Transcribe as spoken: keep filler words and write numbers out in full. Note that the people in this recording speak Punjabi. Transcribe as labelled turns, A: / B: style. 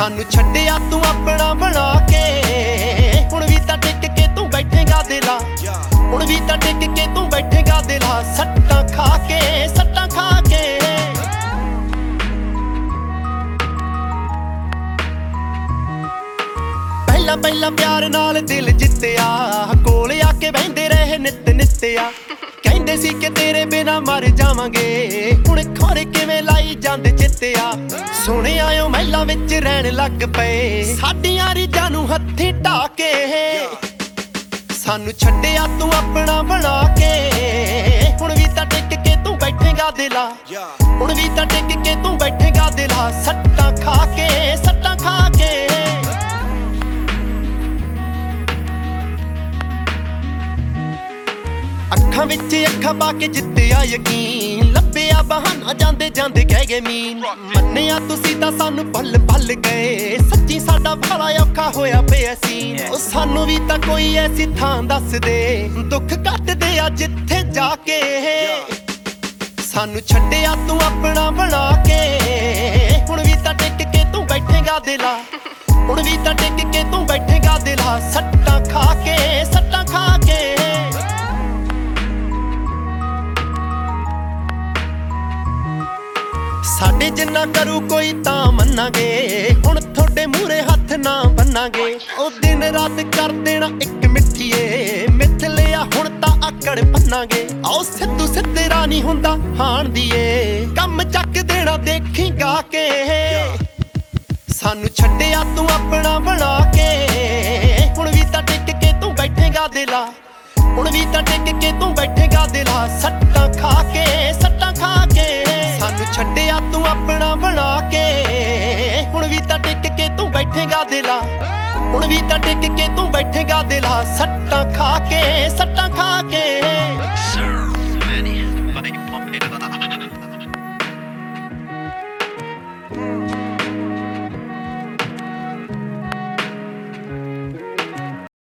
A: ਸਾਨੂੰ ਛੱਡਿਆ ਤੂੰ ਆਪਣਾ ਬਣਾ ਕੇ, ਹੁਣ ਵੀ ਤਾਂ ਟਿਕ ਕੇ ਤੂੰ ਬੈਠੇਗਾ ਦਿਲਾ, ਹੁਣ ਵੀ ਤਾਂ ਟਿਕ ਕੇ ਤੂੰ ਬੈਠੇਗਾ ਦਿਲਾ, ਸੱਟਾਂ ਖਾ ਕੇ ਸੱਟਾਂ ਖਾ ਕੇ। ਪਹਿਲਾਂ ਪਹਿਲਾਂ ਪਿਆਰ ਨਾਲ ਦਿਲ ਜਿੱਤਿਆ, ਕੋਲ ਆ ਕੇ ਬਹਿੰਦੇ ਰਹੇ ਨਿੱਤ ਨਿੱਤਿਆ, ਕਹਿੰਦੇ ਸੀ ਕਿ ਤੇਰੇ ਬਿਨਾ ਮਰ ਜਾਵਾਂਗੇ, ਹੁਣ ਖੋਰੇ ਕਿਵੇਂ ਲਾਈ ਜਾਂਦੇ ਚਿੱਤਿਆ। ਸੁਣਿਆ ਓ ਮਹਿਲਾਂ ਵਿੱਚ ਰਹਿਣ ਲੱਗ ਪਏ, ਸਾਡੀਆਂ ਰੀਝਾਂ ਨੂੰ ਹੱਥੀਂ ਢਾਹ ਕੇ। ਸਾਨੂੰ ਛੱਡਿਆ ਤੂੰ ਆਪਣਾ ਬਣਾ ਕੇ, ਹੁਣ ਵੀ ਤਾਂ ਟਿਕ ਕੇ ਤੂੰ ਬੈਠੇਗਾ ਦਿਲਾ, ਹੁਣ ਵੀ ਤਾਂ ਟਿਕ ਕੇ ਤੂੰ ਬੈਠੇਗਾ ਦਿਲਾ, ਸੱਟਾਂ ਖਾ ਕੇ ਸੱਟਾਂ ਖਾ ਕੇ। ਅੱਖਾਂ ਵਿੱਚ ਅੱਖਾਂ ਪਾ ਕੇ ਜਿੱਤਿਆ ਯਕੀਨ, ਲੱਭਿਆ ਬਹਾਨਾ ਜਾਂਦੇ ਜਾਂਦੇ ਕਹਿ ਗਏ ਮੀਨ। ਮੰਨਿਆ ਤੁਸੀਂ ਤਾਂ ਸਾਨੂੰ ਭੁੱਲ ਭੁੱਲ ਗਏ, ਸੱਚੀ ਸਾਡਾ ਬੜਾ ਔਖਾ ਹੋਇਆ ਪਿਆ ਸੀ। ਉਹ ਸਾਨੂੰ ਵੀ ਤਾਂ ਕੋਈ ਐਸੀ ਥਾਂ ਦੱਸ ਦੇ, ਦੁੱਖ ਕੱਟਦੇ ਆ ਜਿੱਥੇ ਜਾ ਕੇ। ਸਾਨੂੰ ਛੱਡਿਆ ਤੂੰ ਆਪਣਾ ਬਣਾ ਕੇ, ਹੁਣ ਵੀ ਤਾਂ ਟਿਕ ਕੇ ਤੂੰ ਬੈਠੇਗਾ ਦਿਲਾ, ਹੁਣ ਵੀ ਤਾਂ ਟਿਕ ਕੇ ਤੂੰ ਬੈਠੇਗਾ ਦਿਲਾ, ਸੱਟਾਂ ਖਾ ਕੇ ਸੱਟਾਂ ਖਾ ਕੇ। ਸਾਡੇ ਜਿੰਨਾ ਕਰੂ ਕੋਈ ਤਾਂ ਮੰਨਾਂਗੇ, ਹੁਣ ਤੁਹਾਡੇ ਮੂਹਰੇ ਹੱਥ ਨਾ ਬੰਨਾਂਗੇ। ਉਹ ਦਿਨ ਰਾਤ ਕਰ ਦੇਣਾ ਇੱਕ ਮਿੱਠੀਏ, ਮਿੱਥ ਲਿਆ ਹੁਣ ਤਾਂ ਆਕੜ ਪੰਨਾਂਗੇ। ਆਓ ਸਿੱਧੂ ਸਿੱਧਰਾ ਨਹੀਂ ਹੁੰਦਾ ਹਾਣ ਦੀਏ, ਕੰਮ ਚੱਕ ਦੇਣਾ ਦੇਖੀ ਗਾ ਕੇ। ਸਾਨੂੰ ਛੱਡਿਆ ਤੂੰ ਆਪਣਾ ਬਣਾ ਕੇ, ਹੁਣ ਵੀ ਤਾਂ ਟਿਕ ਕੇ ਤੂੰ ਬੈਠੇਗਾ ਦਿਲਾ, ਹੁਣ ਵੀ ਤਾਂ ਟਿਕ ਕੇ ਤੂੰ ਬੈਠੇਗਾ ਦਿਲਾ, ਸੱਟਾਂ ਖਾ ਕੇ ਸੱਟਾਂ ਖਾ ਕੇ। ਸਾਨੂੰ ਛੱਡਿਆ ਤੂੰ ਆਪਣਾ ਬਣਾ ਕੇ, ਹੁਣ ਵੀ ਤਾਂ ਟਿਕ ਕੇ ਤੂੰ ਬੈਠੇਗਾ ਦਿਲਾ, ਹੁਣ ਵੀ ਤਾਂ ਟਿਕ ਕੇ ਤੂੰ ਬੈਠੇਗਾ ਦਿਲਾ, ਸੱਟਾਂ ਖਾ ਕੇ।